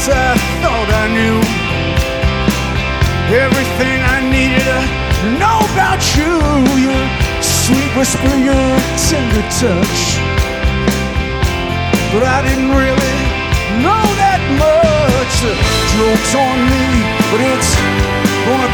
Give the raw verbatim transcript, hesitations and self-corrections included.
once I thought I knew everything I needed to know about you. Your sweet whisper, your tender touch, but I didn't really know that much. The joke's on me, but it's gonna